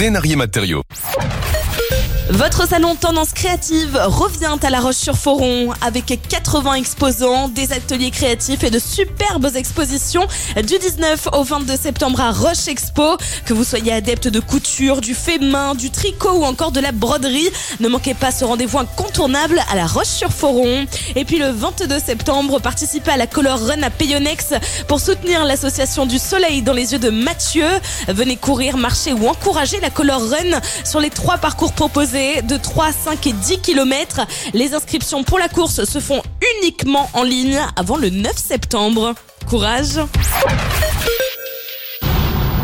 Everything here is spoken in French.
Ténarier Matériaux. Votre salon Tendance Créative revient à La Roche-sur-Foron avec 80 exposants, des ateliers créatifs et de superbes expositions du 19 au 22 septembre à Roche Expo. Que vous soyez adepte de couture, du fait main, du tricot ou encore de la broderie, ne manquez pas ce rendez-vous incontournable à La Roche-sur-Foron. Et puis le 22 septembre, participez à la Color Run à Payonnex pour soutenir l'association du Soleil dans les yeux de Mathieu. Venez courir, marcher ou encourager la Color Run sur les 3 parcours proposés de 3, 5 et 10 km. Les inscriptions pour la course se font uniquement en ligne avant le 9 septembre. Courage!